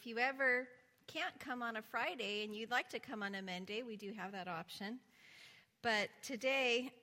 If you ever can't come on a Friday and you'd like to come on a Monday, we do have that option. But today,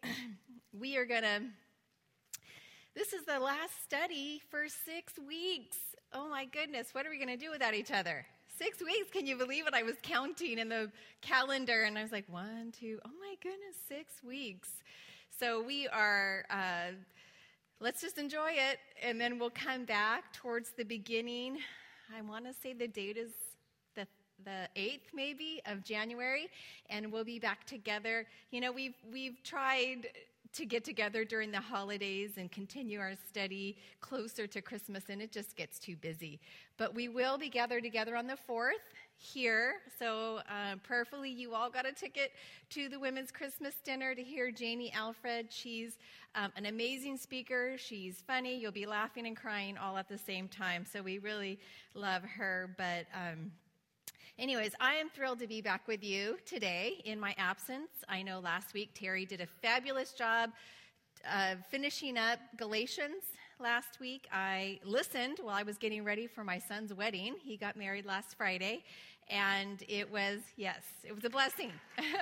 this is the last study for 6 weeks. Oh my goodness, what are we going to do without each other? 6 weeks, can you believe it? I was counting in the calendar and I was like, 1, 2, oh my goodness, 6 weeks. So we are, let's just enjoy it, and then we'll come back towards the beginning. I want to say the date is the 8th maybe of January, and we'll be back together. You know, we've tried to get together during the holidays and continue our study closer to Christmas, and it just gets too busy. But we will be gathered together on the 4th here. So prayerfully, you all got a ticket to the Women's Christmas Dinner to hear Janie Alfred. She's an amazing speaker. She's funny. You'll be laughing and crying all at the same time. So we really love her. But anyways, I am thrilled to be back with you today in my absence. I know last week Terry did a fabulous job finishing up Galatians last week. I listened while I was getting ready for my son's wedding. He got married last Friday, and it was a blessing.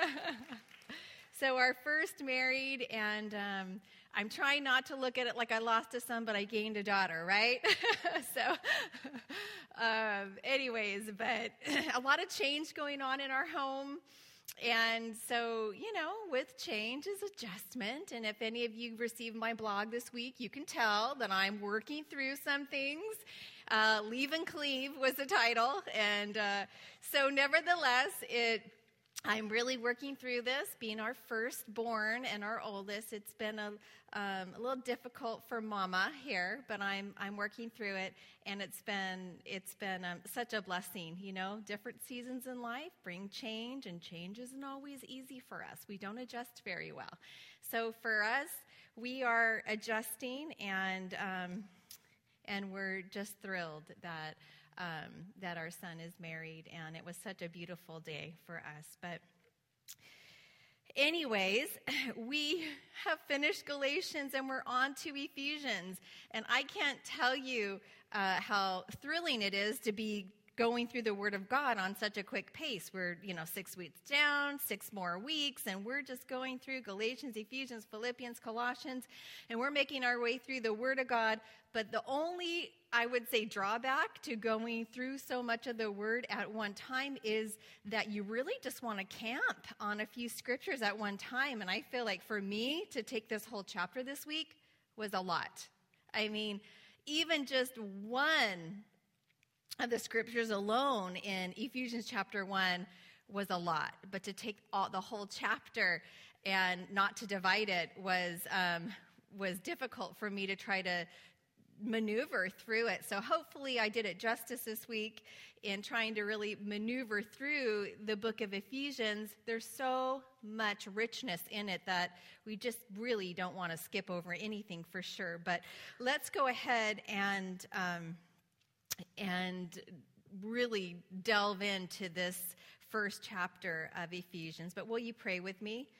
So our first married, and I'm trying not to look at it like I lost a son, but I gained a daughter, right? So anyways, but a lot of change going on in our home. And so, you know, with change is adjustment. And if any of you received my blog this week, you can tell that I'm working through some things. Leave and Cleave was the title. And so nevertheless, I'm really working through this, being our firstborn and our oldest. It's been a little difficult for Mama here, but I'm working through it, and it's been such a blessing. You know, different seasons in life bring change, and change isn't always easy for us. We don't adjust very well. So for us, we are adjusting, and we're just thrilled that our son is married, and it was such a beautiful day for us. But anyways, we have finished Galatians, and we're on to Ephesians. And I can't tell you how thrilling it is to be going through the Word of God on such a quick pace. We're, 6 weeks down, 6 more weeks, and we're just going through Galatians, Ephesians, Philippians, Colossians, and we're making our way through the Word of God. But the only, I would say, drawback to going through so much of the Word at one time is that you really just want to camp on a few scriptures at one time. And I feel like for me to take this whole chapter this week was a lot. I mean, even just one of the scriptures alone in Ephesians chapter 1 was a lot. But to take the whole chapter and not to divide it was difficult for me to try to maneuver through it. So hopefully I did it justice this week in trying to really maneuver through the book of Ephesians. There's so much richness in it that we just really don't want to skip over anything for sure. But let's go ahead and really delve into this first chapter of Ephesians. But will you pray with me?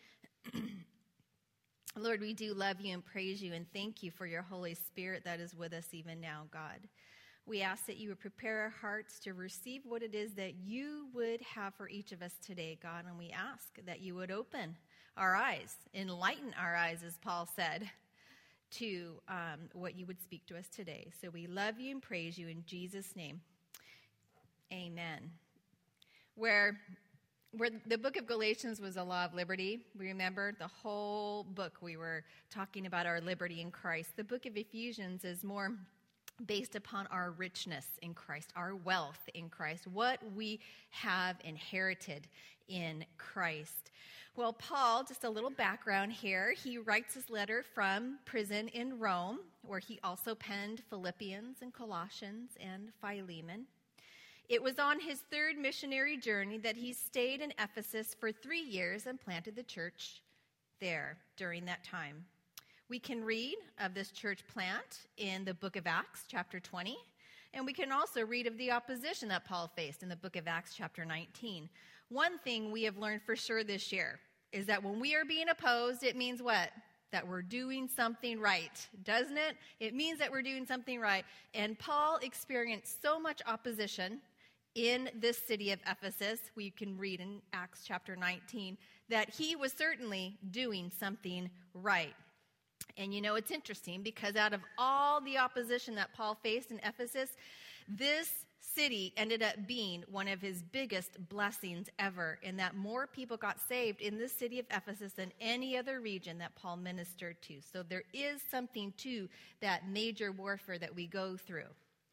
Lord, we do love you and praise you and thank you for your Holy Spirit that is with us even now, God. We ask that you would prepare our hearts to receive what it is that you would have for each of us today, God. And we ask that you would open our eyes, enlighten our eyes, as Paul said, to what you would speak to us today. So we love you and praise you in Jesus' name. Amen. Where the book of Galatians was a law of liberty. We remember the whole book we were talking about our liberty in Christ. The book of Ephesians is more based upon our richness in Christ, our wealth in Christ, what we have inherited in Christ. Well, Paul, just a little background here, he writes his letter from prison in Rome, where he also penned Philippians and Colossians and Philemon. It was on his 3rd missionary journey that he stayed in Ephesus for 3 years and planted the church there during that time. We can read of this church plant in the book of Acts, chapter 20, and we can also read of the opposition that Paul faced in the book of Acts, chapter 19. One thing we have learned for sure this year is that when we are being opposed, it means what? That we're doing something right, doesn't it? It means that we're doing something right. And Paul experienced so much opposition in this city of Ephesus, we can read in Acts chapter 19, that he was certainly doing something right. And you know, it's interesting because out of all the opposition that Paul faced in Ephesus, this city ended up being one of his biggest blessings ever, in that more people got saved in this city of Ephesus than any other region that Paul ministered to. So there is something to that major warfare that we go through.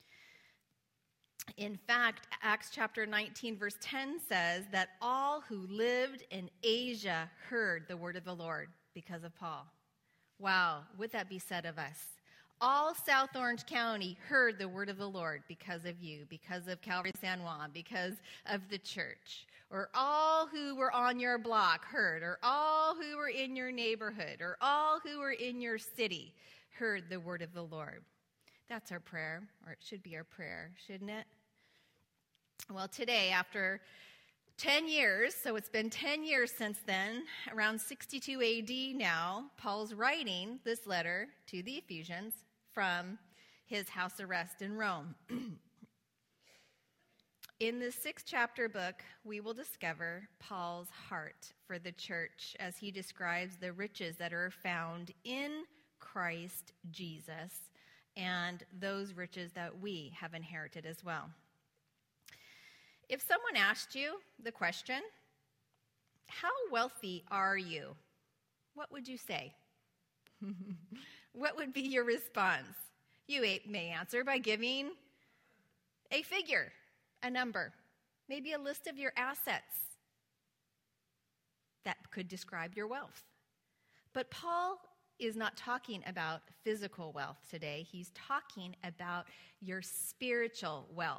In fact, Acts chapter 19, verse 10 says that all who lived in Asia heard the word of the Lord because of Paul. Wow, would that be said of us? All South Orange County heard the word of the Lord because of you, because of Calvary San Juan, because of the church. Or all who were on your block heard, or all who were in your neighborhood, or all who were in your city heard the word of the Lord. That's our prayer, or it should be our prayer, shouldn't it? Well, today, after 10 years, so it's been 10 years since then, around 62 AD now, Paul's writing this letter to the Ephesians from his house arrest in Rome. In the 6th chapter book, we will discover Paul's heart for the church as he describes the riches that are found in Christ Jesus and those riches that we have inherited as well. If someone asked you the question, how wealthy are you? What would you say? What would be your response? You may answer by giving a figure, a number, maybe a list of your assets that could describe your wealth. But Paul is not talking about physical wealth today. He's talking about your spiritual wealth.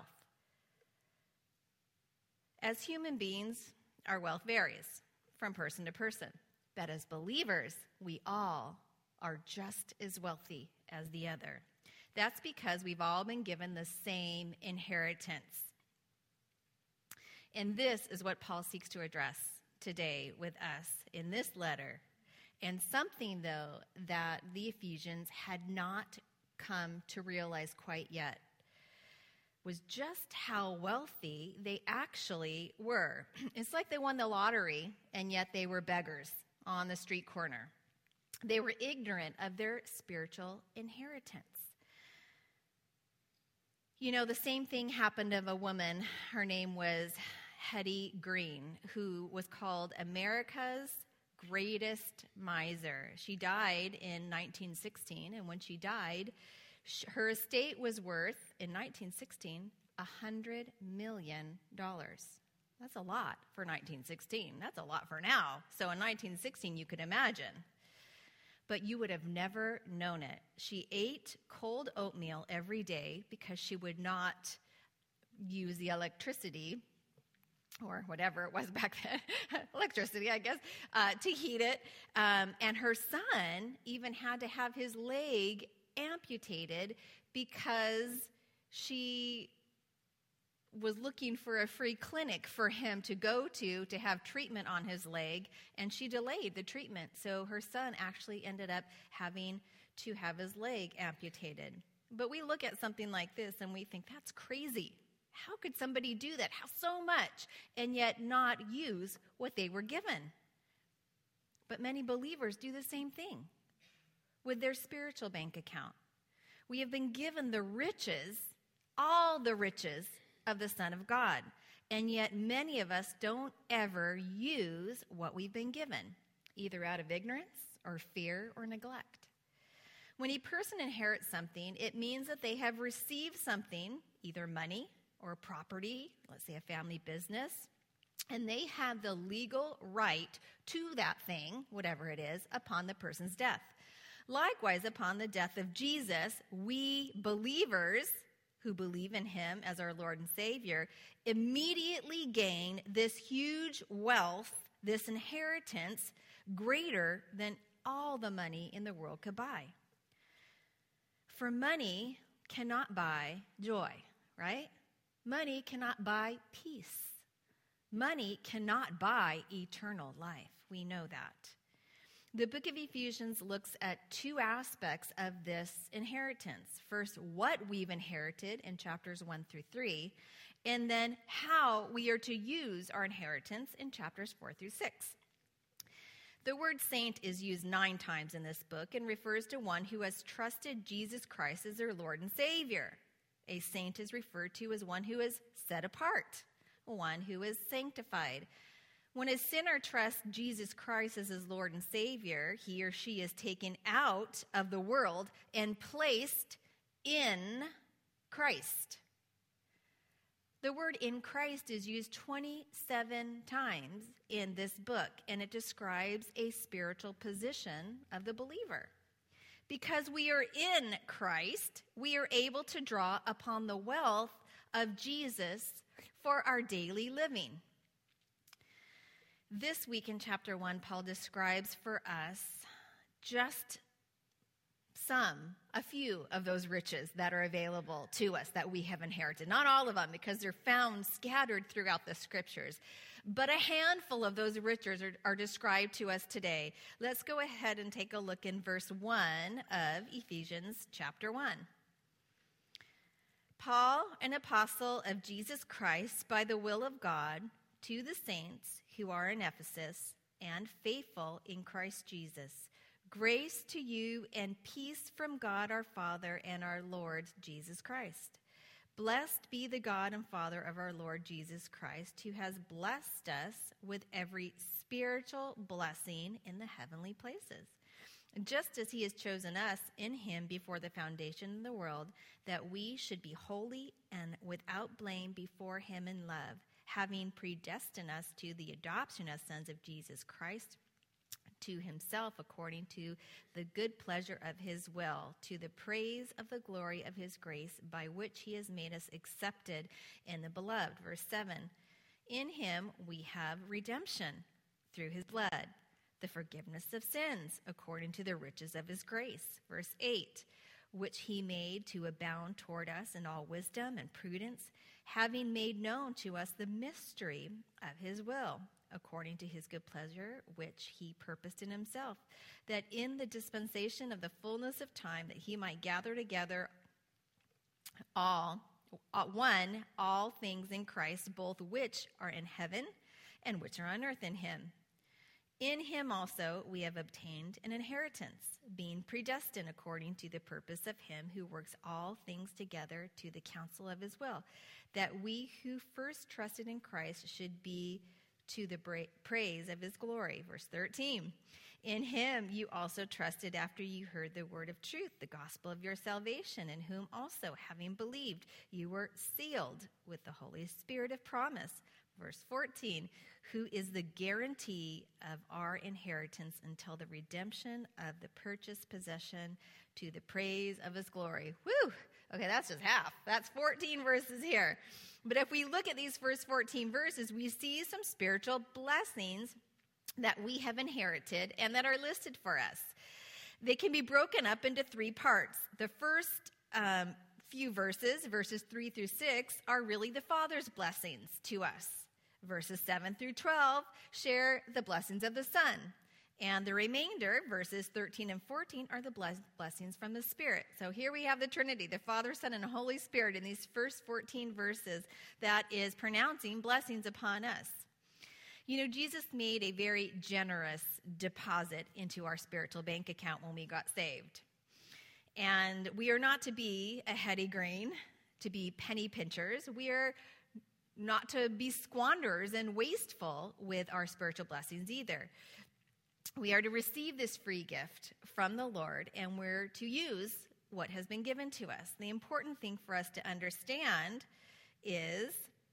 As human beings, our wealth varies from person to person. But as believers, we all are just as wealthy as the other. That's because we've all been given the same inheritance. And this is what Paul seeks to address today with us in this letter. And something, though, that the Ephesians had not come to realize quite yet was just how wealthy they actually were. It's like they won the lottery, and yet they were beggars on the street corner. They were ignorant of their spiritual inheritance. You know, the same thing happened of a woman. Her name was Hetty Green, who was called America's greatest miser. She died in 1916, and when she died, her estate was worth, in 1916, $100 million. That's a lot for 1916. That's a lot for now. So in 1916, you could imagine. But you would have never known it. She ate cold oatmeal every day because she would not use the electricity, or whatever it was back then, electricity, I guess, to heat it. And her son even had to have his leg amputated because she was looking for a free clinic for him to go to have treatment on his leg, and she delayed the treatment. So her son actually ended up having to have his leg amputated. But we look at something like this and we think, that's crazy. How could somebody do that? How so much? And yet not use what they were given. But many believers do the same thing with their spiritual bank account. We have been given the riches, all the riches of the Son of God. And yet many of us don't ever use what we've been given, either out of ignorance or fear or neglect. When a person inherits something, it means that they have received something, either money or property, let's say a family business, and they have the legal right to that thing, whatever it is, upon the person's death. Likewise, upon the death of Jesus, we believers who believe in him as our Lord and Savior immediately gain this huge wealth, this inheritance, greater than all the money in the world could buy. For money cannot buy joy, right? Money cannot buy peace. Money cannot buy eternal life. We know that. The book of Ephesians looks at two aspects of this inheritance. First, what we've inherited in chapters 1 through 3, and then how we are to use our inheritance in chapters 4 through 6. The word saint is used 9 times in this book and refers to one who has trusted Jesus Christ as their Lord and Savior. A saint is referred to as one who is set apart, one who is sanctified. When a sinner trusts Jesus Christ as his Lord and Savior, he or she is taken out of the world and placed in Christ. The word in Christ is used 27 times in this book, and it describes a spiritual position of the believer. Because we are in Christ, we are able to draw upon the wealth of Jesus for our daily living. This week in chapter 1, Paul describes for us just a few of those riches that are available to us that we have inherited. Not all of them, because they're found scattered throughout the scriptures. But a handful of those riches are described to us today. Let's go ahead and take a look in verse 1 of Ephesians chapter 1. Paul, an apostle of Jesus Christ, by the will of God, to the saints who are in Ephesus and faithful in Christ Jesus. Grace to you and peace from God our Father and our Lord Jesus Christ. Blessed be the God and Father of our Lord Jesus Christ, who has blessed us with every spiritual blessing in the heavenly places, just as he has chosen us in him before the foundation of the world, that we should be holy and without blame before him in love, having predestined us to the adoption as sons of Jesus Christ, to himself according to the good pleasure of his will, to the praise of the glory of his grace, by which he has made us accepted in the beloved. Verse 7, in him we have redemption through his blood, the forgiveness of sins according to the riches of his grace. Verse 8, which he made to abound toward us in all wisdom and prudence, having made known to us the mystery of his will, according to his good pleasure, which he purposed in himself, that in the dispensation of the fullness of time that he might gather together all things in Christ, both which are in heaven and which are on earth in him. In him also we have obtained an inheritance, being predestined according to the purpose of him who works all things together to the counsel of his will, that we who first trusted in Christ should be to the praise of his glory. Verse 13, in him you also trusted after you heard the word of truth, the gospel of your salvation, in whom also, having believed, you were sealed with the Holy Spirit of promise. Verse 14, who is the guarantee of our inheritance until the redemption of the purchased possession, to the praise of his glory. Woo! Okay, that's just half. That's 14 verses here. But if we look at these first 14 verses, we see some spiritual blessings that we have inherited and that are listed for us. They can be broken up into 3 parts. The first few verses 3 through 6, are really the Father's blessings to us. Verses 7 through 12 share the blessings of the Son. And the remainder, verses 13 and 14, are the blessings from the Spirit. So here we have the Trinity, the Father, Son, and Holy Spirit in these first 14 verses that is pronouncing blessings upon us. You know, Jesus made a very generous deposit into our spiritual bank account when we got saved. And we are not to be a heady grain, to be penny pinchers. We are not to be squanderers and wasteful with our spiritual blessings either. We are to receive this free gift from the Lord, and we're to use what has been given to us. The important thing for us to understand is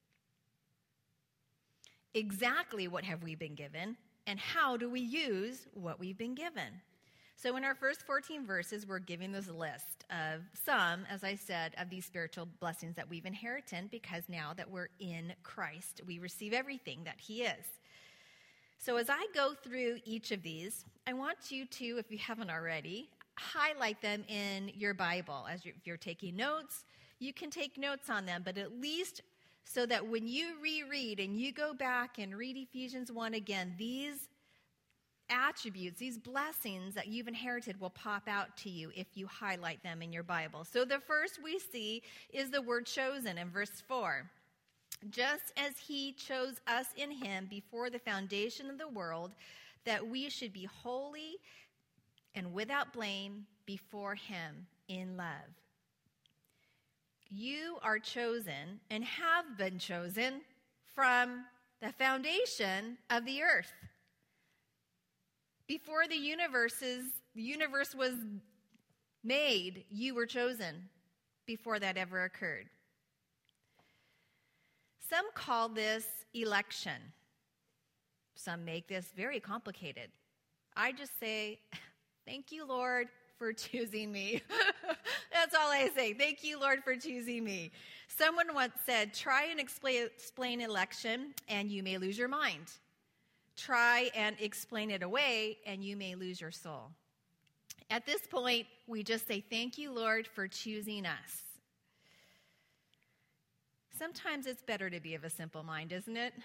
exactly what have we been given, and how do we use what we've been given. So in our first 14 verses, we're giving this list of some, as I said, of these spiritual blessings that we've inherited, because now that we're in Christ, we receive everything that he is. So as I go through each of these, I want you to, if you haven't already, highlight them in your Bible. If you're taking notes, you can take notes on them, but at least so that when you reread and you go back and read Ephesians 1 again, these attributes, these blessings that you've inherited will pop out to you if you highlight them in your Bible. So the first we see is the word chosen in verse 4. just as he chose us in him before the foundation of the world, that we should be holy and without blame before him in love. You are chosen and have been chosen from the foundation of the earth. Before the universe was made, you were chosen before that ever occurred. Some call this election. Some make this very complicated. I just say, thank you, Lord, for choosing me. That's all I say. Thank you, Lord, for choosing me. Someone once said, try and explain election, and you may lose your mind. Try and explain it away, and you may lose your soul. At this point, we just say, thank you, Lord, for choosing us. Sometimes it's better to be of a simple mind, isn't it?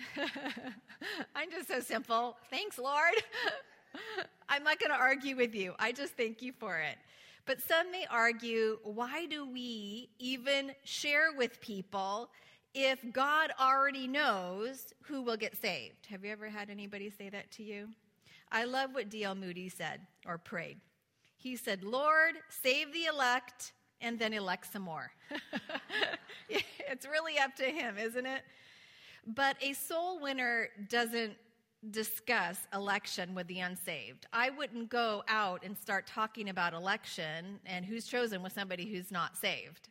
I'm just so simple. Thanks, Lord. I'm not going to argue with you. I just thank you for it. But some may argue, why do we even share with people if God already knows who will get saved? Have you ever had anybody say that to you? I love what D.L. Moody said or prayed. He said, Lord, save the elect and then elect some more. It's really up to him, isn't it? But a soul winner doesn't discuss election with the unsaved. I wouldn't go out and start talking about election and who's chosen with somebody who's not saved.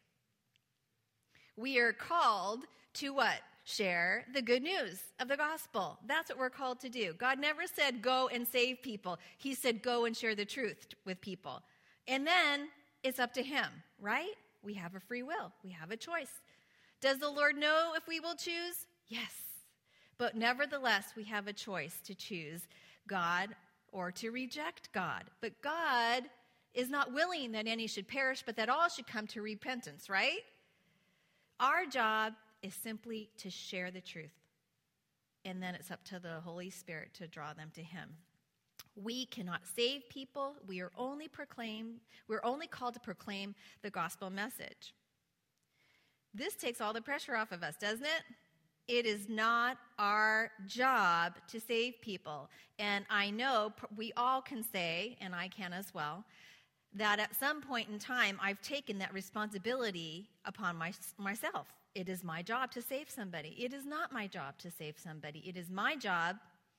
We are called to what? Share the good news of the gospel. That's what we're called to do. God never said go and save people. He said go and share the truth with people. And then it's up to him, right? We have a free will. We have a choice. Does the Lord know if we will choose? Yes. But nevertheless, we have a choice to choose God or to reject God. But God is not willing that any should perish, but that all should come to repentance, right? Our job is simply to share the truth. And then it's up to the Holy Spirit to draw them to him. We cannot save people. We're only called to proclaim the gospel message. This takes all the pressure off of us, doesn't it? It is not our job to save people. And I know we all can say, and I can as well, that at some point in time, I've taken that responsibility upon myself. It is my job to save somebody. It is not my job to save somebody. It is my job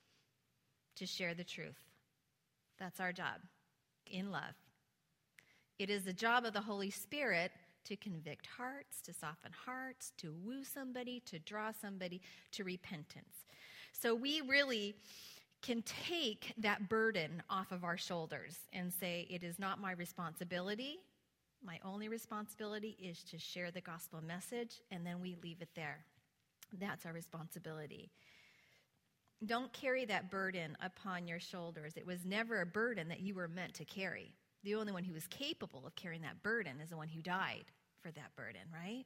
to share the truth. That's our job, in love. It is the job of the Holy Spirit to convict hearts, to soften hearts, to woo somebody, to draw somebody to repentance. So we really can take that burden off of our shoulders and say, it is not my responsibility. My only responsibility is to share the gospel message, and then we leave it there. That's our responsibility. Don't carry that burden upon your shoulders. It was never a burden that you were meant to carry. The only one who was capable of carrying that burden is the one who died for that burden, right?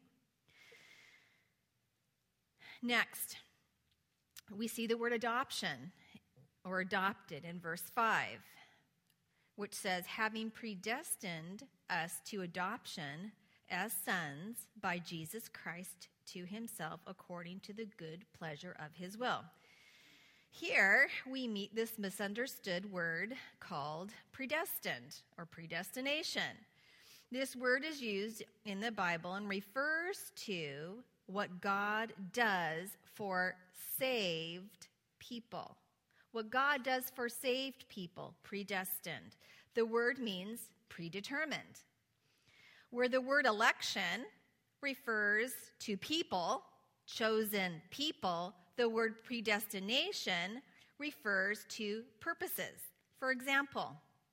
Next, we see the word adoption or adopted in verse 5, which says, having predestined us to adoption as sons by Jesus Christ to himself according to the good pleasure of his will. Here we meet this misunderstood word called predestined or predestination. This word is used in the Bible and refers to what God does for saved people. What God does for saved people, predestined. The word means predetermined. Where the word election refers to people, chosen people, the word predestination refers to purposes. For example,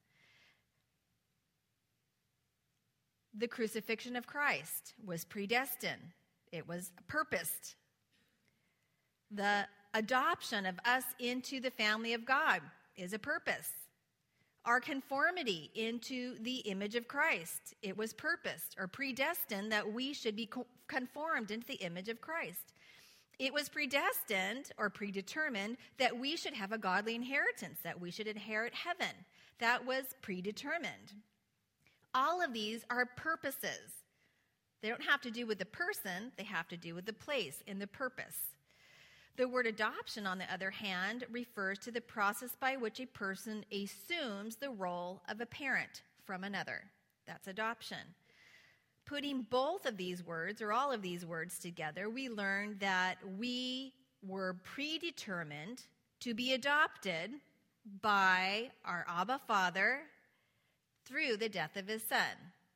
the crucifixion of Christ was predestined. It was purposed. The adoption of us into the family of God is a purpose. Our conformity into the image of Christ, it was purposed or predestined that we should be conformed into the image of Christ. It was predestined or predetermined that we should have a godly inheritance, that we should inherit heaven. That was predetermined. All of these are purposes. They don't have to do with the person, they have to do with the place and the purpose. The word adoption, on the other hand, refers to the process by which a person assumes the role of a parent from another. That's adoption. Putting both of these words, or all of these words together, we learned that we were predetermined to be adopted by our Abba Father through the death of his Son.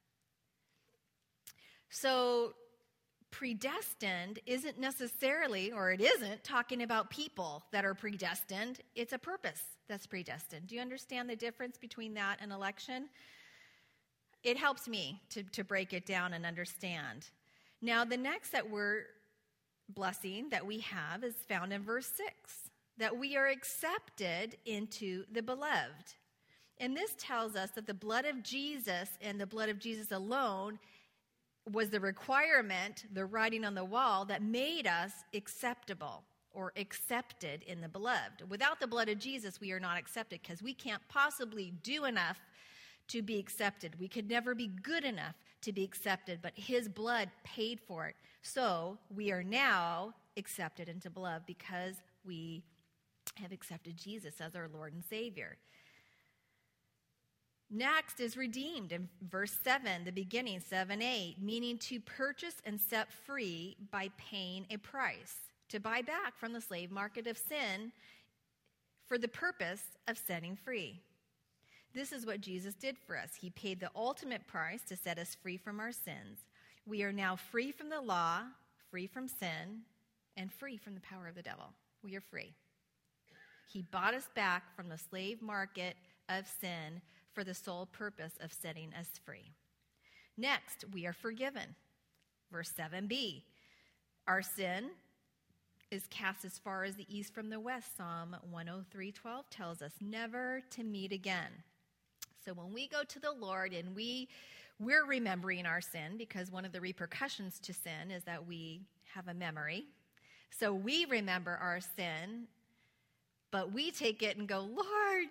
So, predestined isn't necessarily, or it isn't, talking about people that are predestined. It's a purpose that's predestined. Do you understand the difference between that and election? It helps me to break it down and understand. Now, the next blessing that we have is found in verse 6, that we are accepted into the beloved. And this tells us that the blood of Jesus and the blood of Jesus alone was the requirement, the writing on the wall, that made us acceptable or accepted in the beloved. Without the blood of Jesus, we are not accepted because we can't possibly do enough to be accepted. We could never be good enough to be accepted, but his blood paid for it. So we are now accepted into beloved because we have accepted Jesus as our Lord and Savior. Next is redeemed in verse 7, the beginning, 7-8, meaning to purchase and set free by paying a price, to buy back from the slave market of sin for the purpose of setting free. This is what Jesus did for us. He paid the ultimate price to set us free from our sins. We are now free from the law, free from sin, and free from the power of the devil. We are free. He bought us back from the slave market of sin for the sole purpose of setting us free. Next, we are forgiven. Verse 7b, our sin is cast as far as the east from the west. Psalm 103:12 tells us never to meet again. So when we go to the Lord and we're remembering our sin, because one of the repercussions to sin is that we have a memory. So we remember our sin, but we take it and go, Lord,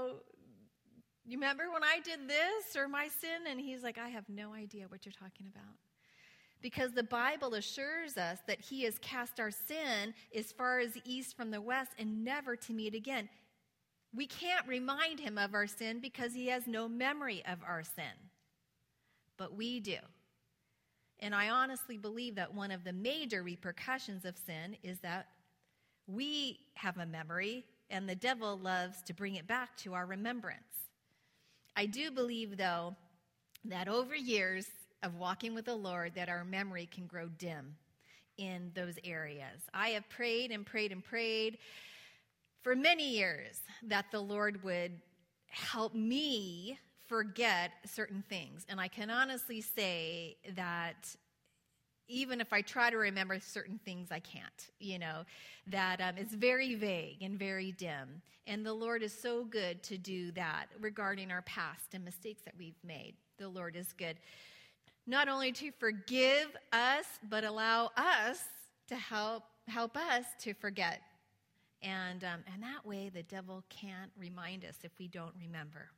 you remember when I did this or my sin? And he's like, I have no idea what you're talking about. Because the Bible assures us that he has cast our sin as far as the east from the west and never to meet again. We can't remind him of our sin because he has no memory of our sin. But we do. And I honestly believe that one of the major repercussions of sin is that we have a memory and the devil loves to bring it back to our remembrance. I do believe, though, that over years of walking with the Lord, that our memory can grow dim in those areas. I have prayed and prayed and prayed for many years that the Lord would help me forget certain things. And I can honestly say that even if I try to remember certain things, I can't, that it's very vague and very dim. And the Lord is so good to do that regarding our past and mistakes that we've made. The Lord is good. Not only to forgive us, but allow us to help us to forget. And that way the devil can't remind us if we don't remember.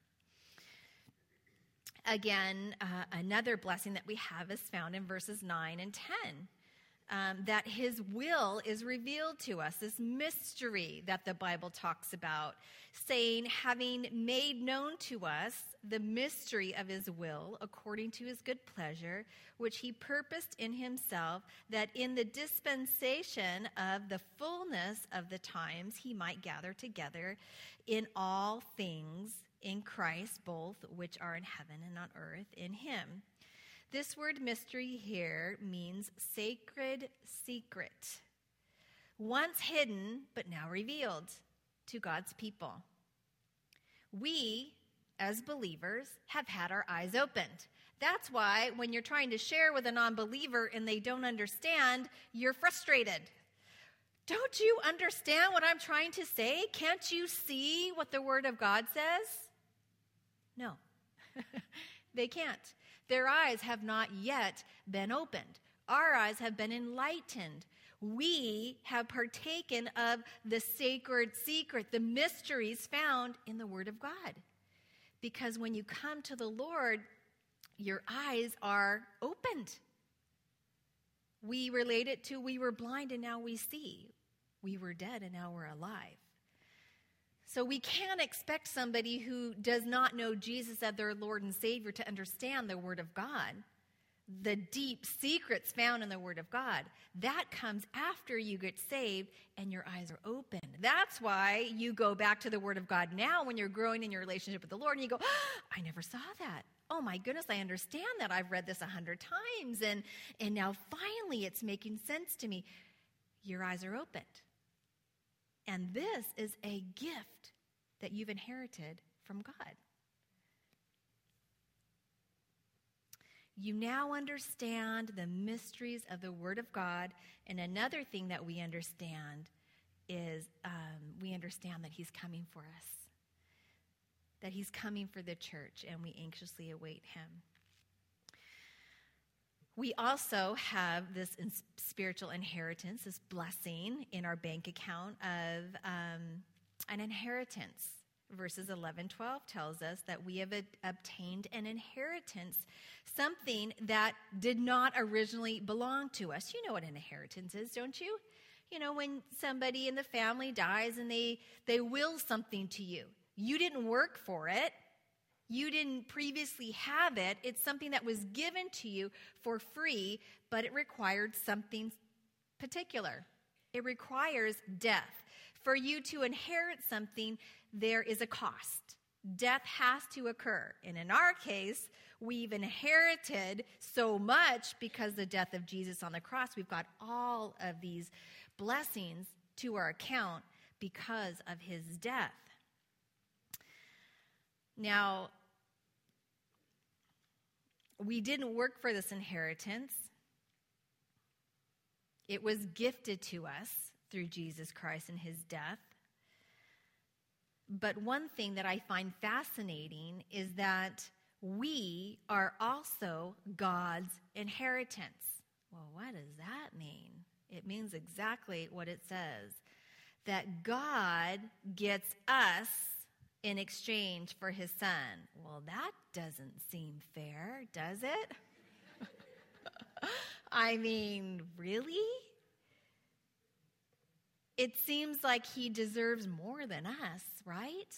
Again, another blessing that we have is found in verses 9 and 10, that his will is revealed to us, this mystery that the Bible talks about, saying, having made known to us the mystery of his will according to his good pleasure, which he purposed in himself, that in the dispensation of the fullness of the times he might gather together in all things in Christ, both which are in heaven and on earth, in him. This word mystery here means sacred secret, once hidden but now revealed to God's people. We, as believers, have had our eyes opened. That's why when you're trying to share with a non-believer and they don't understand, you're frustrated. Don't you understand what I'm trying to say? Can't you see what the Word of God says? No, they can't. Their eyes have not yet been opened. Our eyes have been enlightened. We have partaken of the sacred secret, the mysteries found in the Word of God. Because when you come to the Lord, your eyes are opened. We relate it to we were blind and now we see. We were dead and now we're alive. So we can't expect somebody who does not know Jesus as their Lord and Savior to understand the Word of God, the deep secrets found in the Word of God. That comes after you get saved and your eyes are open. That's why you go back to the Word of God now when you're growing in your relationship with the Lord and you go, I never saw that. Oh my goodness, I understand that. I've read this 100 times and now finally it's making sense to me. Your eyes are opened. And this is a gift that you've inherited from God. You now understand the mysteries of the Word of God. And another thing that we understand is we understand that He's coming for us, that He's coming for the church, and we anxiously await Him. We also have this spiritual inheritance, this blessing in our bank account of an inheritance. Verses 11-12 tells us that we have obtained an inheritance, something that did not originally belong to us. You know what an inheritance is, don't you? You know, when somebody in the family dies and they will something to you. You didn't work for it. You didn't previously have it. It's something that was given to you for free, but it required something particular. It requires death. For you to inherit something, there is a cost. Death has to occur. And in our case, we've inherited so much because of the death of Jesus on the cross. We've got all of these blessings to our account because of His death. Now, we didn't work for this inheritance. It was gifted to us through Jesus Christ and His death. But one thing that I find fascinating is that we are also God's inheritance. Well, what does that mean? It means exactly what it says, that God gets us in exchange for His Son. Well, that doesn't seem fair, does it? I mean, really? It seems like He deserves more than us, right?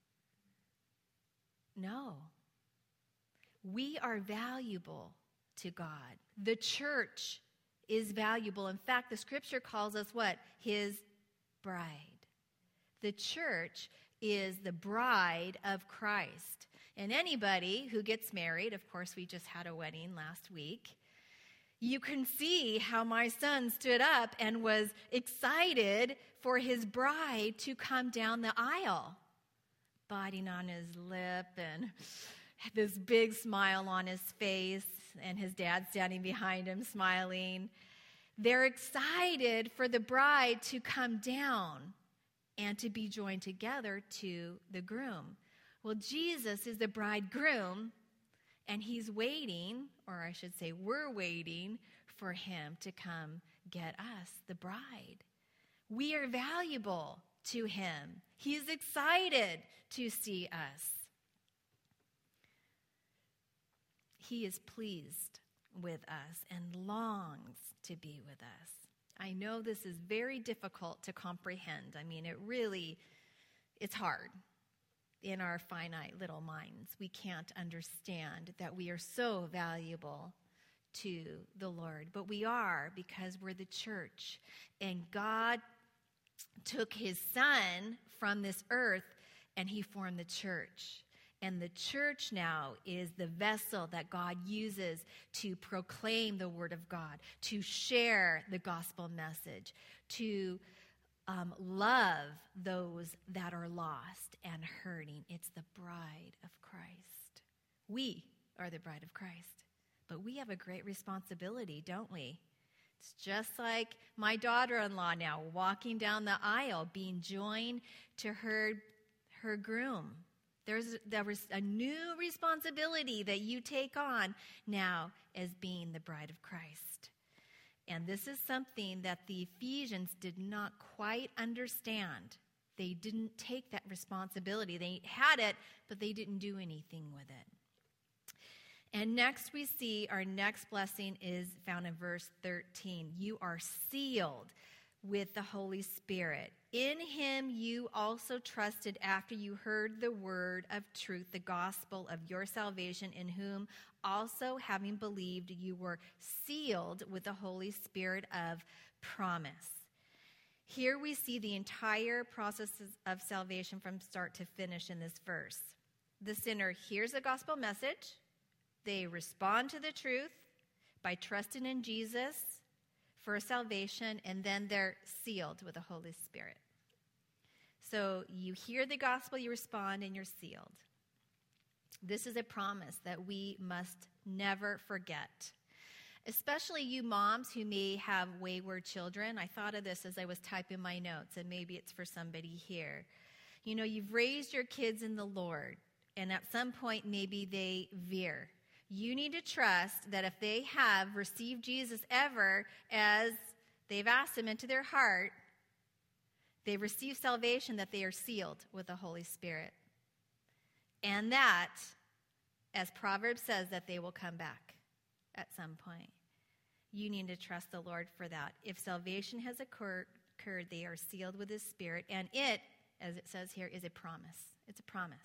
No. We are valuable to God. The church is valuable. In fact, the scripture calls us what? His bride. The church is the bride of Christ. And anybody who gets married, of course, we just had a wedding last week, you can see how my son stood up and was excited for his bride to come down the aisle, biting on his lip and this big smile on his face, and his dad standing behind him smiling. They're excited for the bride to come down and to be joined together to the groom. Well, Jesus is the bridegroom, and He's waiting, or I should say we're waiting for Him to come get us, the bride. We are valuable to Him. He's excited to see us. He is pleased with us and longs to be with us. I know this is very difficult to comprehend. I mean, it's hard. In our finite little minds, we can't understand that we are so valuable to the Lord. But we are, because we're the church. And God took His Son from this earth and He formed the church. And the church now is the vessel that God uses to proclaim the Word of God, to share the gospel message, to love those that are lost and hurting. It's the bride of Christ. We are the bride of Christ. But we have a great responsibility, don't we? It's just like my daughter-in-law now walking down the aisle, being joined to her groom. There was a new responsibility that you take on now as being the bride of Christ. And this is something that the Ephesians did not quite understand. They didn't take that responsibility. They had it, but they didn't do anything with it. And next we see our next blessing is found in verse 13. You are sealed with the Holy Spirit. In him you also trusted after you heard the word of truth, the gospel of your salvation, in whom also, having believed, you were sealed with the Holy Spirit of promise. Here we see the entire process of salvation from start to finish in this verse. The sinner hears the gospel message. They respond to the truth by trusting in Jesus for salvation, and then they're sealed with the Holy Spirit. So you hear the gospel, you respond, and you're sealed. This is a promise that we must never forget. Especially you moms who may have wayward children. I thought of this as I was typing my notes, and maybe it's for somebody here. You know, you've raised your kids in the Lord, and at some point maybe they veer. You need to trust that if they have received Jesus ever as they've asked him into their heart, they've received salvation, that they are sealed with the Holy Spirit. And that, as Proverbs says, that they will come back at some point. You need to trust the Lord for that. If salvation has occurred, they are sealed with his Spirit. And it, as it says here, is a promise. It's a promise.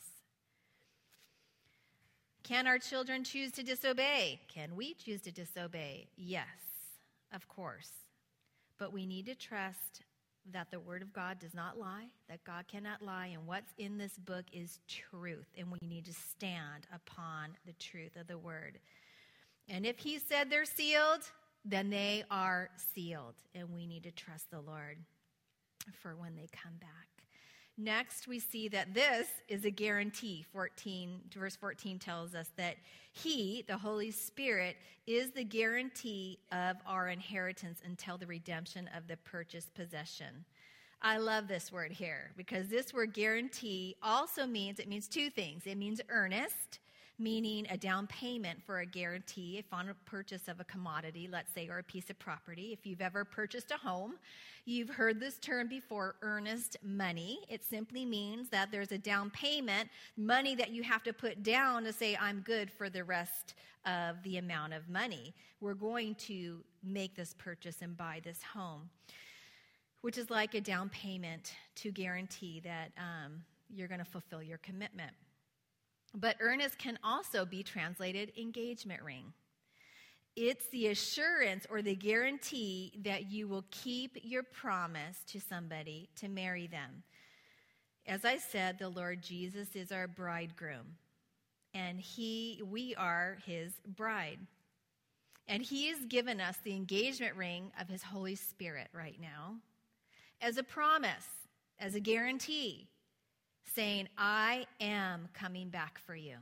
Can our children choose to disobey? Can we choose to disobey? Yes, of course. But we need to trust that the Word of God does not lie, that God cannot lie, and what's in this book is truth, and we need to stand upon the truth of the Word. And if he said they're sealed, then they are sealed, and we need to trust the Lord for when they come back. Next, we see that this is a guarantee. Verse 14 tells us that he, the Holy Spirit, is the guarantee of our inheritance until the redemption of the purchased possession. I love this word here because this word guarantee also means two things. It means earnest, meaning a down payment for a guarantee if on a purchase of a commodity, let's say, or a piece of property. If you've ever purchased a home, you've heard this term before, earnest money. It simply means that there's a down payment, money that you have to put down to say, I'm good for the rest of the amount of money. We're going to make this purchase and buy this home, which is like a down payment to guarantee that you're going to fulfill your commitment. But earnest can also be translated engagement ring. It's the assurance or the guarantee that you will keep your promise to somebody to marry them. As I said, the Lord Jesus is our bridegroom, and we are his bride. And he has given us the engagement ring of his Holy Spirit right now as a promise, as a guarantee, saying, I am coming back for you.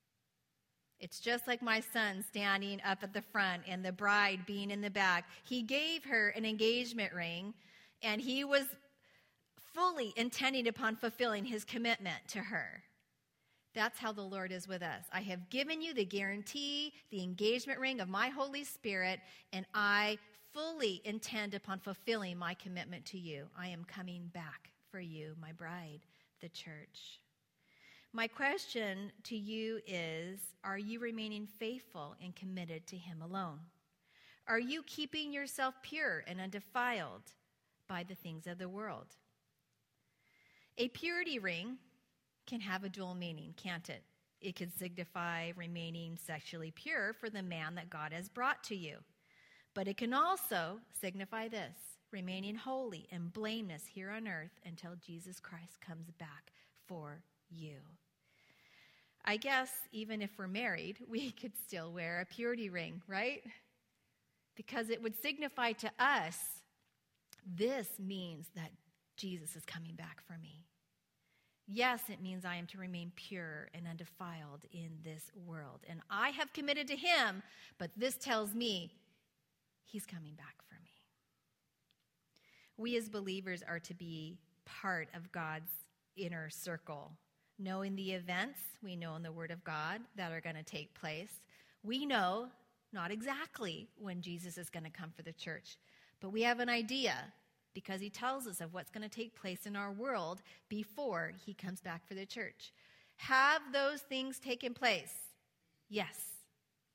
It's just like my son standing up at the front and the bride being in the back. He gave her an engagement ring, and he was fully intending upon fulfilling his commitment to her. That's how the Lord is with us. I have given you the guarantee, the engagement ring of my Holy Spirit, and I fully intend upon fulfilling my commitment to you. I am coming back for you, my bride, the church. My question to you is, are you remaining faithful and committed to him alone? Are you keeping yourself pure and undefiled by the things of the world? A purity ring can have a dual meaning, can't it? It could signify remaining sexually pure for the man that God has brought to you. But it can also signify this, remaining holy and blameless here on earth until Jesus Christ comes back for you. I guess even if we're married, we could still wear a purity ring, right? Because it would signify to us, this means that Jesus is coming back for me. Yes, it means I am to remain pure and undefiled in this world. And I have committed to him, but this tells me he's coming back for me. We as believers are to be part of God's inner circle, knowing the events we know in the Word of God that are going to take place. We know not exactly when Jesus is going to come for the church, but we have an idea because he tells us of what's going to take place in our world before he comes back for the church. Have those things taken place? Yes,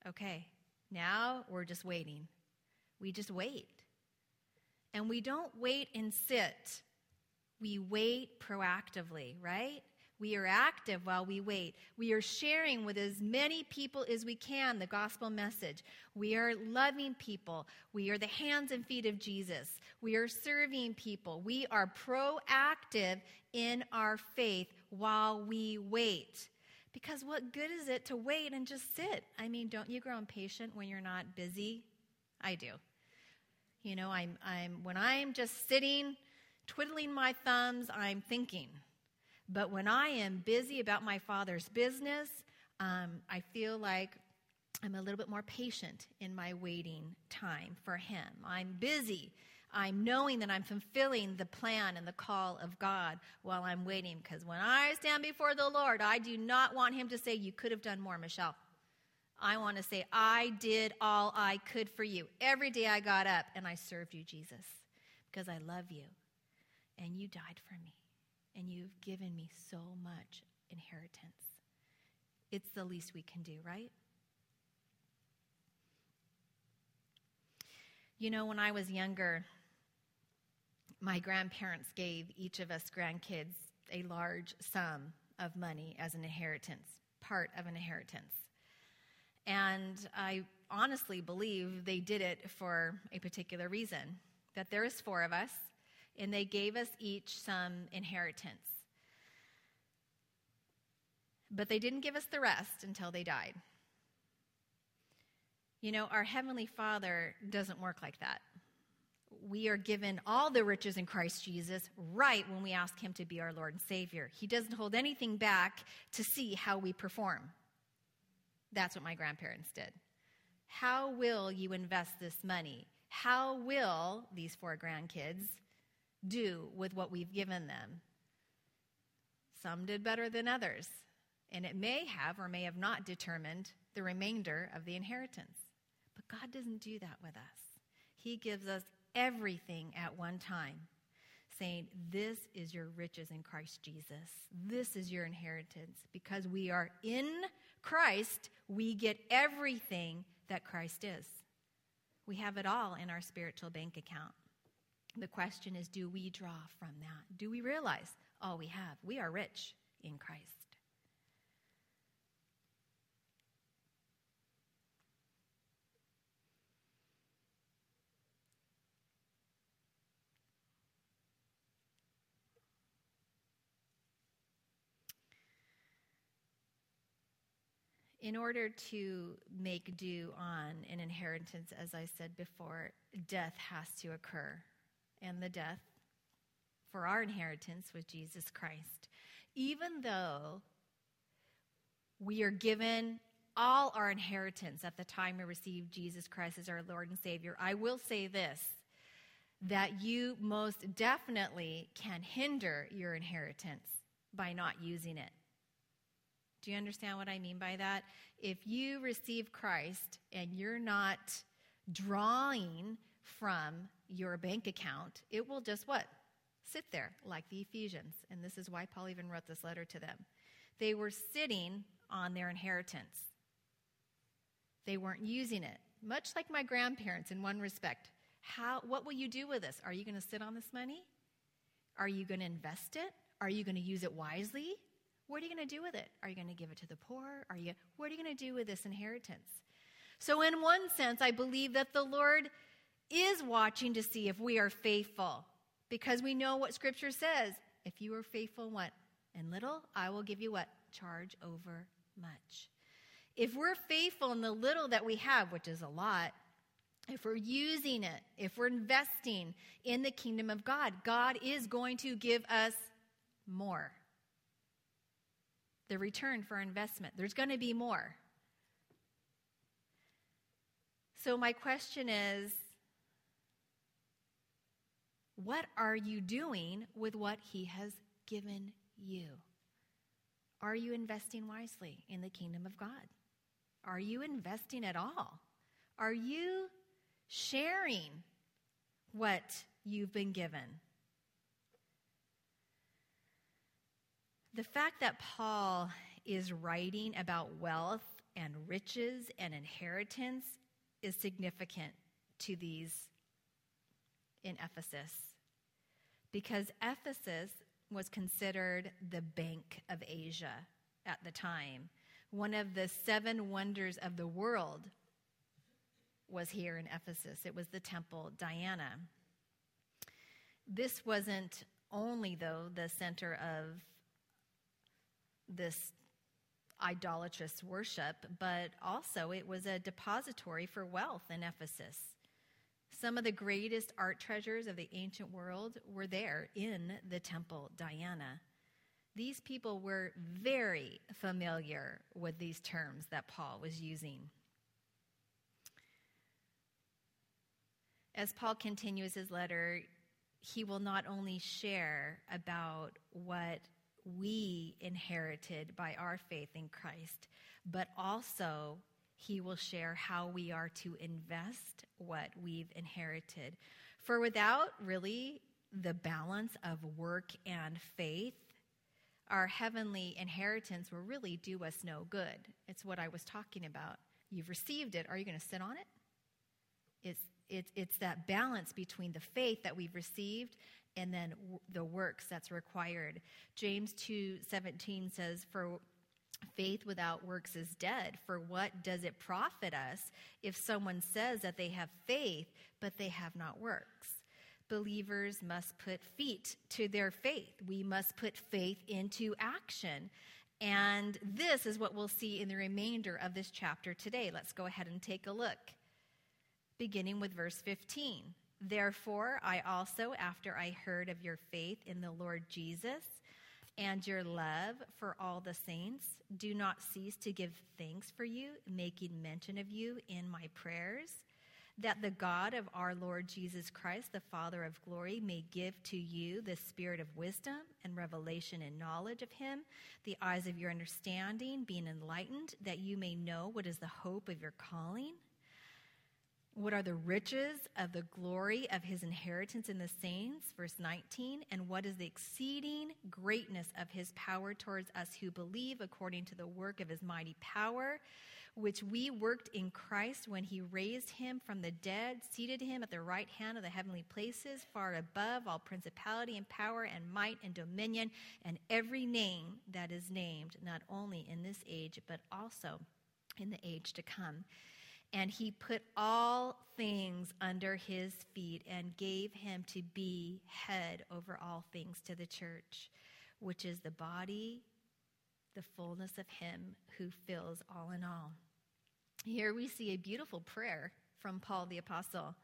Okay, now we're just waiting. We just wait. And we don't wait and sit. We wait proactively, right? We are active while we wait. We are sharing with as many people as we can the gospel message. We are loving people. We are the hands and feet of Jesus. We are serving people. We are proactive in our faith while we wait. Because what good is it to wait and just sit? I mean, don't you grow impatient when you're not busy? I do. You know, when I'm just sitting, twiddling my thumbs, I'm thinking. But when I am busy about my Father's business, I feel like I'm a little bit more patient in my waiting time for him. I'm busy. I'm knowing that I'm fulfilling the plan and the call of God while I'm waiting. Because when I stand before the Lord, I do not want him to say, you could have done more, Michelle. I want to say, I did all I could for you. Every day I got up and I served you, Jesus, because I love you. And you died for me. And you've given me so much inheritance. It's the least we can do, right? You know, when I was younger, my grandparents gave each of us grandkids a large sum of money as an inheritance, part of an inheritance. And I honestly believe they did it for a particular reason, that there is 4 of us, and they gave us each some inheritance. But they didn't give us the rest until they died. You know, our Heavenly Father doesn't work like that. We are given all the riches in Christ Jesus right when we ask him to be our Lord and Savior. He doesn't hold anything back to see how we perform. That's what my grandparents did. How will you invest this money? How will these 4 grandkids do with what we've given them? Some did better than others, and it may have or may have not determined the remainder of the inheritance. But God doesn't do that with us. He gives us everything at one time, saying, this is your riches in Christ Jesus. This is your inheritance. Because we are in Christ, we get everything that Christ is. We have it all in our spiritual bank account. The question is, do we draw from that? Do we realize all we have? We are rich in Christ. In order to make due on an inheritance, as I said before, death has to occur. And the death for our inheritance was Jesus Christ. Even though we are given all our inheritance at the time we received Jesus Christ as our Lord and Savior, I will say this, that you most definitely can hinder your inheritance by not using it. Do you understand what I mean by that? If you receive Christ and you're not drawing from your bank account, it will just what? Sit there like the Ephesians. And this is why Paul even wrote this letter to them. They were sitting on their inheritance. They weren't using it. Much like my grandparents in one respect. What will you do with this? Are you going to sit on this money? Are you going to invest it? Are you going to use it wisely? What are you going to do with it? Are you going to give it to the poor? What are you going to do with this inheritance? So in one sense, I believe that the Lord is watching to see if we are faithful, because we know what Scripture says. If you are faithful in what? In little, I will give you what? Charge over much. If we're faithful in the little that we have, which is a lot, if we're using it, if we're investing in the kingdom of God, God is going to give us more. The return for our investment. There's going to be more. So my question is, what are you doing with what he has given you? Are you investing wisely in the kingdom of God? Are you investing at all? Are you sharing what you've been given? The fact that Paul is writing about wealth and riches and inheritance is significant to these in Ephesus, because Ephesus was considered the Bank of Asia at the time. One of the 7 wonders of the world was here in Ephesus. It was the temple Diana. This wasn't only, though, the center of this idolatrous worship, but also it was a depository for wealth in Ephesus. Some of the greatest art treasures of the ancient world were there in the temple Diana. These people were very familiar with these terms that Paul was using. As Paul continues his letter, he will not only share about what we inherited by our faith in Christ, but also he will share how we are to invest what we've inherited. For without really the balance of work and faith, our heavenly inheritance will really do us no good. It's what I was talking about. You've received it. Are you going to sit on it? It's that balance between the faith that we've received and then the works that's required. James 2:17 says, "For faith without works is dead. For what does it profit us if someone says that they have faith, but they have not works?" Believers must put feet to their faith. We must put faith into action. And this is what we'll see in the remainder of this chapter today. Let's go ahead and take a look, beginning with verse 15. "Therefore, I also, after I heard of your faith in the Lord Jesus and your love for all the saints, do not cease to give thanks for you, making mention of you in my prayers, that the God of our Lord Jesus Christ, the Father of glory, may give to you the spirit of wisdom and revelation and knowledge of him, the eyes of your understanding being enlightened, that you may know what is the hope of your calling, what are the riches of the glory of his inheritance in the saints," verse 19, "and what is the exceeding greatness of his power towards us who believe, according to the work of his mighty power, which we worked in Christ when he raised him from the dead, seated him at the right hand of the heavenly places, far above all principality and power and might and dominion, and every name that is named, not only in this age, but also in the age to come. And he put all things under his feet and gave him to be head over all things to the church, which is the body, the fullness of him who fills all in all." Here we see a beautiful prayer from Paul the Apostle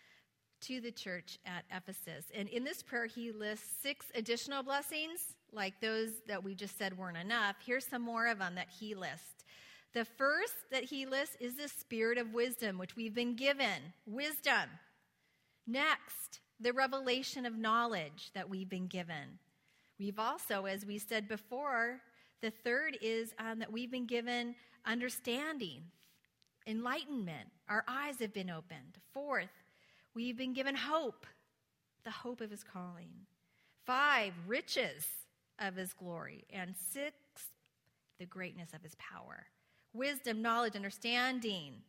to the church at Ephesus. And in this prayer, he lists 6 additional blessings, like those that we just said weren't enough. Here's some more of them that he lists. The first that he lists is the spirit of wisdom, which we've been given. Wisdom. Next, the revelation of knowledge that we've been given. We've also, as we said before, the third is that we've been given understanding, enlightenment. Our eyes have been opened. Fourth, we've been given hope, the hope of his calling. 5, riches of his glory. And 6, the greatness of his power. Wisdom, knowledge, understanding,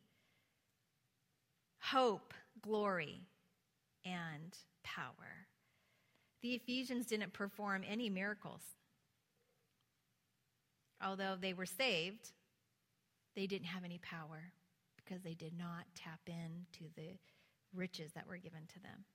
hope, glory, and power. The Ephesians didn't perform any miracles. Although they were saved, they didn't have any power because they did not tap into the riches that were given to them.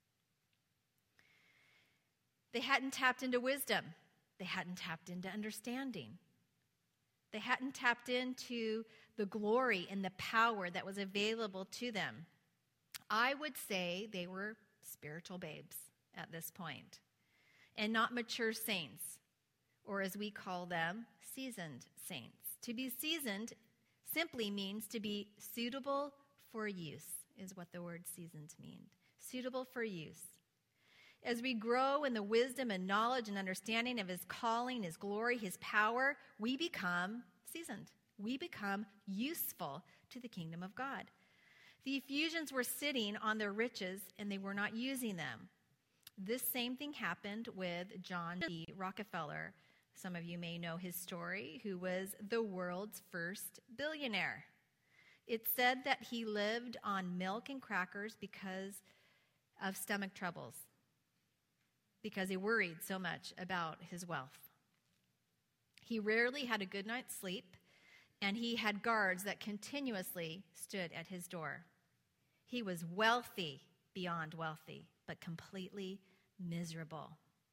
They hadn't tapped into wisdom. They hadn't tapped into understanding. They hadn't tapped into the glory and the power that was available to them. I would say they were spiritual babes at this point, and not mature saints, or as we call them, seasoned saints. To be seasoned simply means to be suitable for use, is what the word seasoned means. Suitable for use. As we grow in the wisdom and knowledge and understanding of his calling, his glory, his power, we become seasoned. We become useful to the kingdom of God. The Ephesians were sitting on their riches and they were not using them. This same thing happened with John D. Rockefeller, some of you may know his story, who was the world's first billionaire. It's said that he lived on milk and crackers because of stomach troubles, because he worried so much about his wealth. He rarely had a good night's sleep, and he had guards that continuously stood at his door. He was wealthy beyond wealthy, but completely miserable.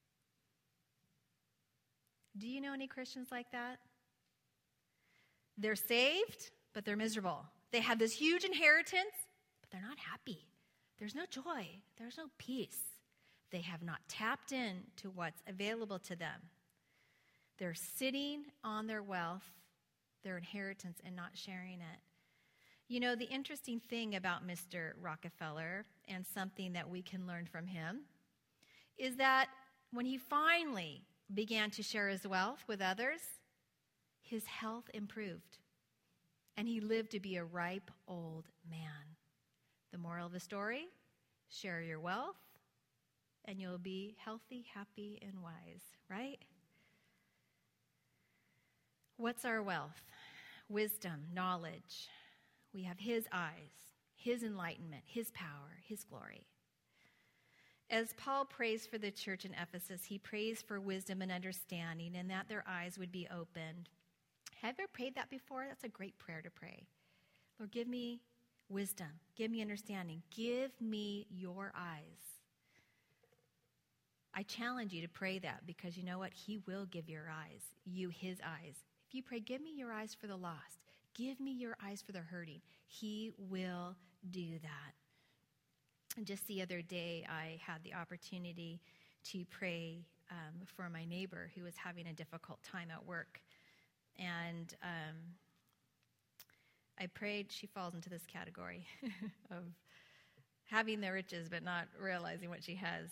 Do you know any Christians like that? They're saved, but they're miserable. They have this huge inheritance, but they're not happy. There's no joy. There's no peace. They have not tapped into what's available to them. They're sitting on their wealth, their inheritance, and not sharing it. You know, the interesting thing about Mr. Rockefeller, and something that we can learn from him, is that when he finally began to share his wealth with others, his health improved, and he lived to be a ripe old man. The moral of the story, share your wealth, and you'll be healthy, happy, and wise, right? What's our wealth? Wisdom, knowledge. We have his eyes, his enlightenment, his power, his glory. As Paul prays for the church in Ephesus, he prays for wisdom and understanding, and that their eyes would be opened. Have you ever prayed that before? That's a great prayer to pray. Lord, give me wisdom. Give me understanding. Give me your eyes. I challenge you to pray that, because you know what? He will give your eyes, you his eyes. If you pray, give me your eyes for the lost. Give me your eyes for the hurting. He will do that. And just the other day, I had the opportunity to pray for my neighbor who was having a difficult time at work. And I prayed. She falls into this category of having the riches but not realizing what she has.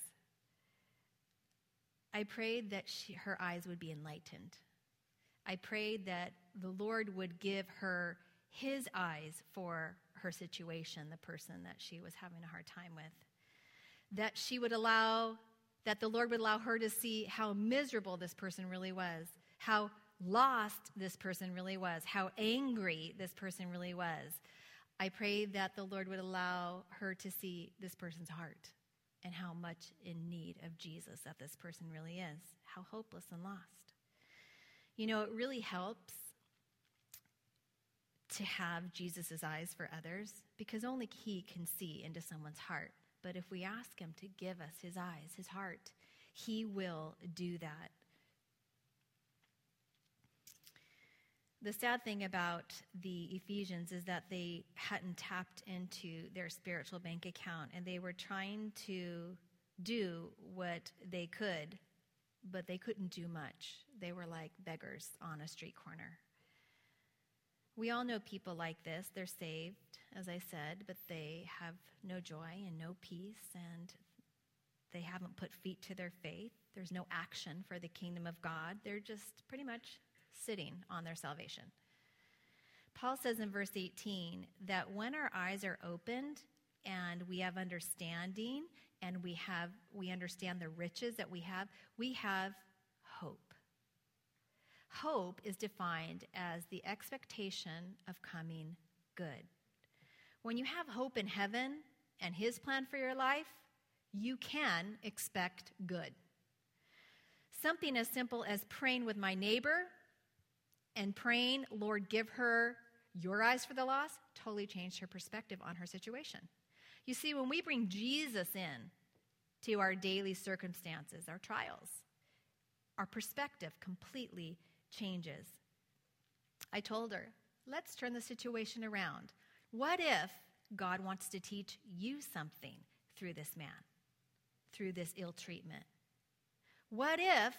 I prayed that her eyes would be enlightened. I prayed that the Lord would give her his eyes for her situation, the person that she was having a hard time with. That the Lord would allow her to see how miserable this person really was, how lost this person really was, how angry this person really was. I prayed that the Lord would allow her to see this person's heart and how much in need of Jesus that this person really is, how hopeless and lost. You know, it really helps to have Jesus' eyes for others, because only he can see into someone's heart. But if we ask him to give us his eyes, his heart, he will do that. The sad thing about the Ephesians is that they hadn't tapped into their spiritual bank account, and they were trying to do what they could, but they couldn't do much. They were like beggars on a street corner. We all know people like this. They're saved, as I said, but they have no joy and no peace, and they haven't put feet to their faith. There's no action for the kingdom of God. They're just pretty much sitting on their salvation. Paul says in verse 18 that when our eyes are opened and we have understanding and we understand the riches that we have hope. Hope is defined as the expectation of coming good. When you have hope in heaven and his plan for your life, you can expect good. Something as simple as praying with my neighbor and praying, Lord, give her your eyes for the lost, totally changed her perspective on her situation. You see, when we bring Jesus in to our daily circumstances, our trials, our perspective completely changes. I told her, let's turn the situation around. What if God wants to teach you something through this man, through this ill treatment? What if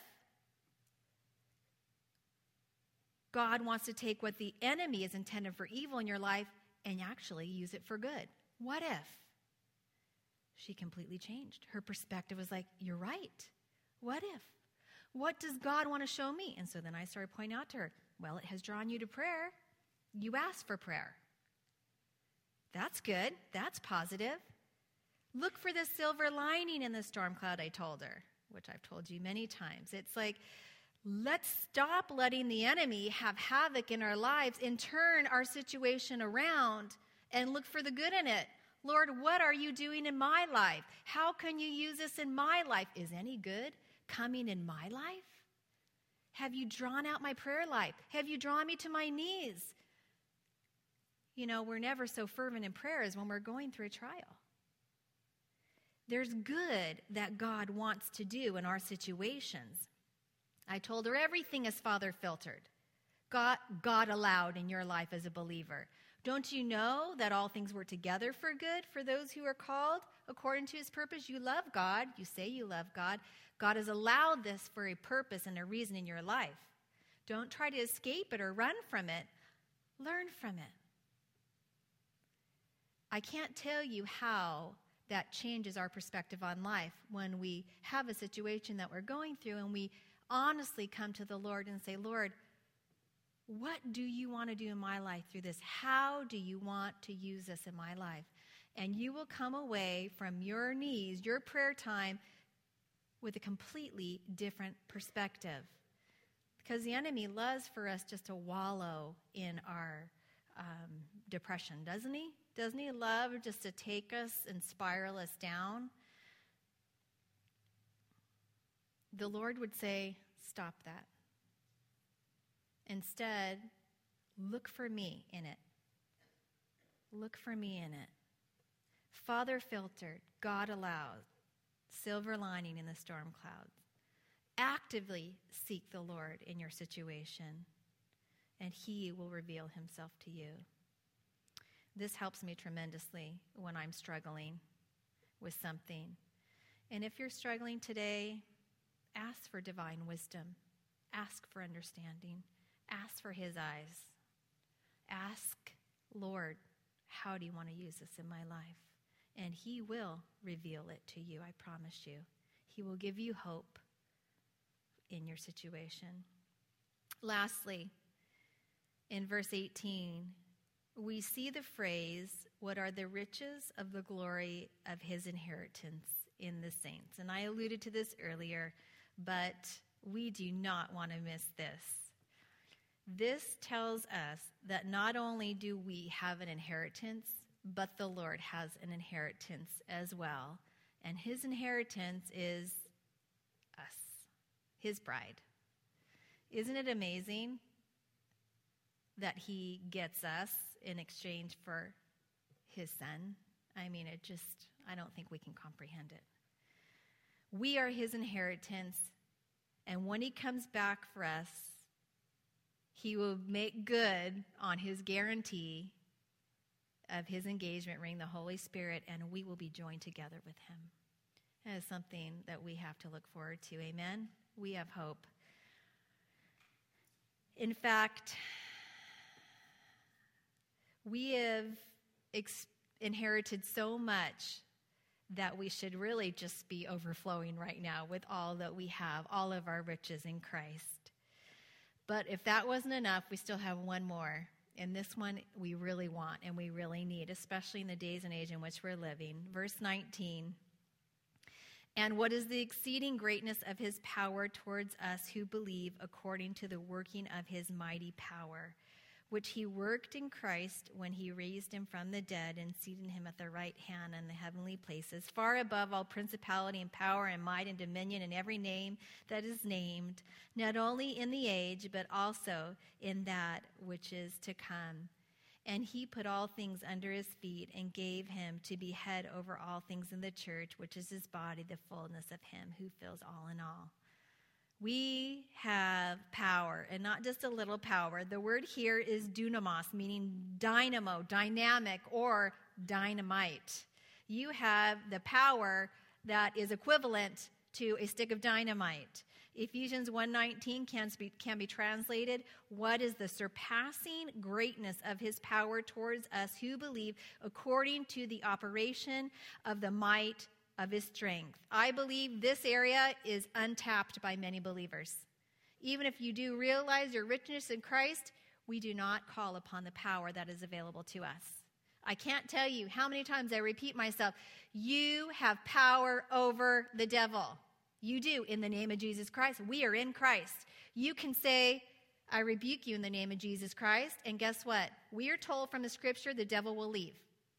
God wants to take what the enemy is intended for evil in your life and actually use it for good? What if? She completely changed. Her perspective was like, you're right. What if? What does God want to show me? And so then I started pointing out to her, well, it has drawn you to prayer. You asked for prayer. That's good. That's positive. Look for the silver lining in the storm cloud, I told her, which I've told you many times. It's like, Let's stop letting the enemy have havoc in our lives and turn our situation around and look for the good in it. Lord, what are you doing in my life? How can you use this in my life? Is any good coming in my life? Have you drawn out my prayer life? Have you drawn me to my knees? You know, we're never so fervent in prayer as when we're going through a trial. There's good that God wants to do in our situations. I told her everything is Father filtered. God allowed in your life as a believer. Don't you know that all things work together for good for those who are called according to his purpose? You love God. You say you love God. God has allowed this for a purpose and a reason in your life. Don't try to escape it or run from it. Learn from it. I can't tell you how that changes our perspective on life when we have a situation that we're going through and we honestly come to the Lord and say, Lord, what do you want to do in my life through this? How do you want to use this in my life? And you will come away from your knees, your prayer time, with a completely different perspective. Because the enemy loves for us just to wallow in our depression, doesn't he? Doesn't he love just to take us and spiral us down? The Lord would say, stop that. Instead, look for me in it. Look for me in it. Father filtered, God allowed, silver lining in the storm clouds. Actively seek the Lord in your situation, and he will reveal himself to you. This helps me tremendously when I'm struggling with something. And if you're struggling today, ask for divine wisdom. Ask for understanding. Ask for his eyes. Ask, Lord, how do you want to use this in my life? And he will reveal it to you, I promise you. He will give you hope in your situation. Lastly, in verse 18, we see the phrase, what are the riches of the glory of his inheritance in the saints? And I alluded to this earlier, but we do not want to miss this. This tells us that not only do we have an inheritance, but the Lord has an inheritance as well. And his inheritance is us, his bride. Isn't it amazing that he gets us in exchange for his son? I mean, I don't think we can comprehend it. We are his inheritance, and when he comes back for us, he will make good on his guarantee of his engagement ring, the Holy Spirit, and we will be joined together with him. That is something that we have to look forward to. Amen? We have hope. In fact, we have inherited so much that we should really just be overflowing right now with all that we have, all of our riches in Christ. But if that wasn't enough, we still have one more. And this one we really want and we really need, especially in the days and age in which we're living. Verse 19. And what is the exceeding greatness of his power towards us who believe, according to the working of his mighty power, which he worked in Christ when he raised him from the dead and seated him at the right hand in the heavenly places, far above all principality and power and might and dominion and every name that is named, not only in the age, but also in that which is to come. And he put all things under his feet and gave him to be head over all things in the church, which is his body, the fullness of him who fills all in all. We have power, and not just a little power. The word here is dunamos, meaning dynamo, dynamic, or dynamite. You have the power that is equivalent to a stick of dynamite. Ephesians 1:19 can be translated, what is the surpassing greatness of his power towards us who believe, according to the operation of the might of his strength. I believe this area is untapped by many believers. Even if you do realize your richness in Christ, we do not call upon the power that is available to us. I can't tell you how many times I repeat myself, you have power over the devil. You do, in the name of Jesus Christ. We are in Christ. You can say, I rebuke you in the name of Jesus Christ. And guess what? We are told from the scripture the devil will leave.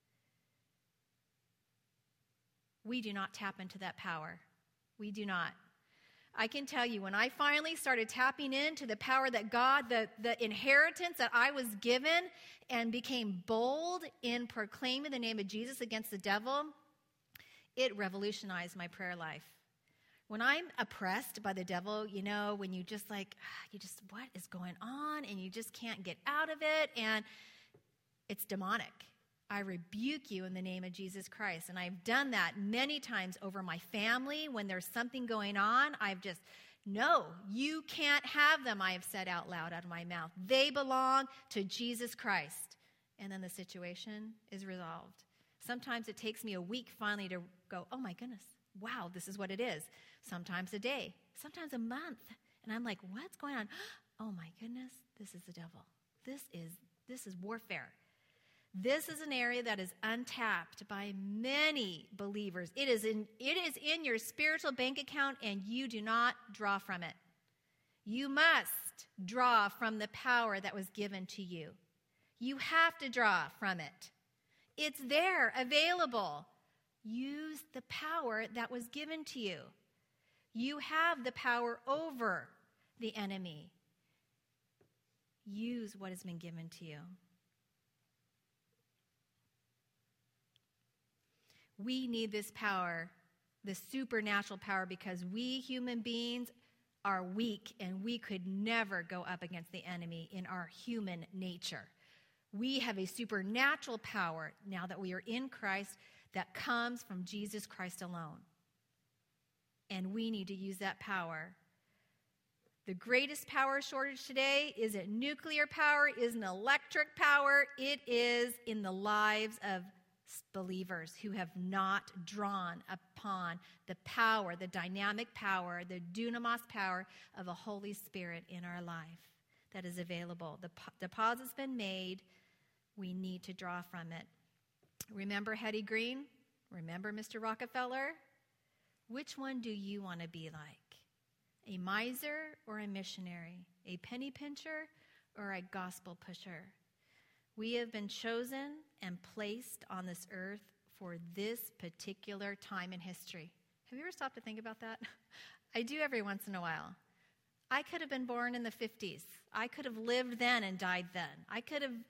We do not tap into that power. We do not. I can tell you, when I finally started tapping into the power that God, the inheritance that I was given, and became bold in proclaiming the name of Jesus against the devil, it revolutionized my prayer life. When I'm oppressed by the devil, when you just what is going on? And you just can't get out of it, and it's demonic. I rebuke you in the name of Jesus Christ. And I've done that many times over my family. When there's something going on, no, you can't have them, I have said out loud out of my mouth. They belong to Jesus Christ. And then the situation is resolved. Sometimes it takes me a week finally to go, oh my goodness, wow, this is what it is. Sometimes a day, sometimes a month. And I'm like, what's going on? Oh my goodness, this is the devil. This is warfare. This is an area that is untapped by many believers. It is in your spiritual bank account, and you do not draw from it. You must draw from the power that was given to you. You have to draw from it. It's there, available. Use the power that was given to you. You have the power over the enemy. Use what has been given to you. We need this power, this supernatural power, because we human beings are weak, and we could never go up against the enemy in our human nature. We have a supernatural power now that we are in Christ that comes from Jesus Christ alone. And we need to use that power. The greatest power shortage today isn't nuclear power, isn't electric power. It is in the lives of believers who have not drawn upon the power, the dynamic power, the dunamis power of the Holy Spirit in our life that is available. The deposit's been made. We need to draw from it. Remember Hetty Green? Remember Mr. Rockefeller? Which one do you want to be like? A miser or a missionary? A penny pincher or a gospel pusher? We have been chosen and placed on this earth for this particular time in history. Have you ever stopped to think about that? I do every once in a while. I could have been born in the 50s. I could have lived then and died then. I could have,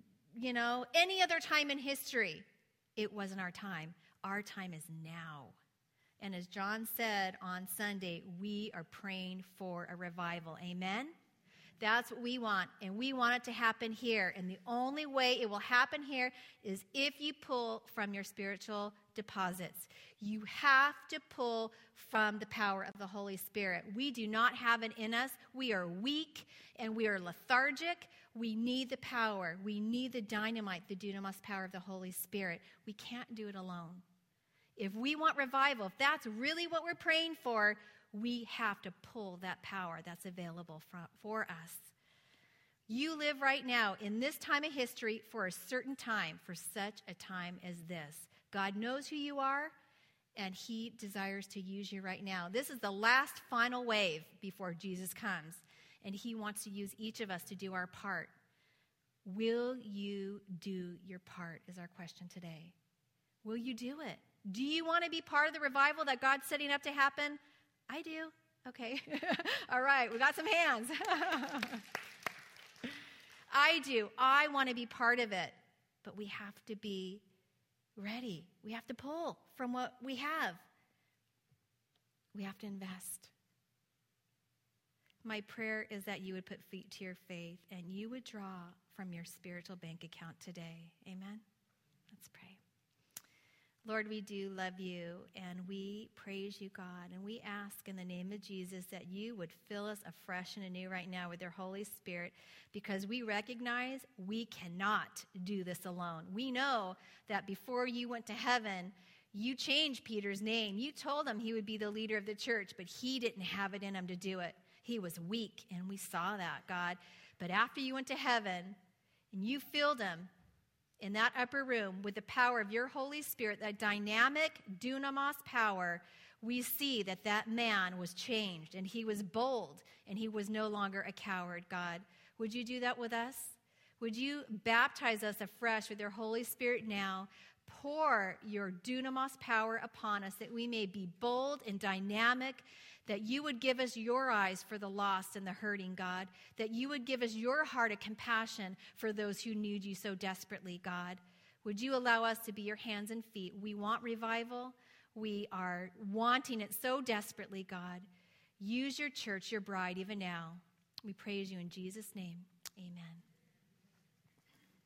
any other time in history. It wasn't our time. Our time is now. And as John said on Sunday, we are praying for a revival. Amen? That's what we want, and we want it to happen here. And the only way it will happen here is if you pull from your spiritual deposits. You have to pull from the power of the Holy Spirit. We do not have it in us. We are weak, and we are lethargic. We need the power. We need the dynamite, the dunamis power of the Holy Spirit. We can't do it alone. If we want revival, if that's really what we're praying for, we have to pull that power that's available for us. You live right now in this time of history for a certain time, for such a time as this. God knows who you are, and he desires to use you right now. This is the last final wave before Jesus comes, and he wants to use each of us to do our part. Will you do your part is our question today. Will you do it? Do you want to be part of the revival that God's setting up to happen? I do. Okay. All right. We got some hands. I do. I want to be part of it. But we have to be ready. We have to pull from what we have. We have to invest. My prayer is that you would put feet to your faith and you would draw from your spiritual bank account today. Amen? Let's pray. Lord, we do love you, and we praise you, God, and we ask in the name of Jesus that you would fill us afresh and anew right now with your Holy Spirit, because we recognize we cannot do this alone. We know that before you went to heaven, you changed Peter's name. You told him he would be the leader of the church, but he didn't have it in him to do it. He was weak, and we saw that, God. But after you went to heaven and you filled him in that upper room with the power of your Holy Spirit, that dynamic dunamis power, we see that that man was changed and he was bold and he was no longer a coward, God. Would you do that with us? Would you baptize us afresh with your Holy Spirit now? Pour your dunamis power upon us that we may be bold and dynamic, that you would give us your eyes for the lost and the hurting, God, that you would give us your heart of compassion for those who need you so desperately, God. Would you allow us to be your hands and feet? We want revival. We are wanting it so desperately, God. Use your church, your bride, even now. We praise you in Jesus' name. Amen.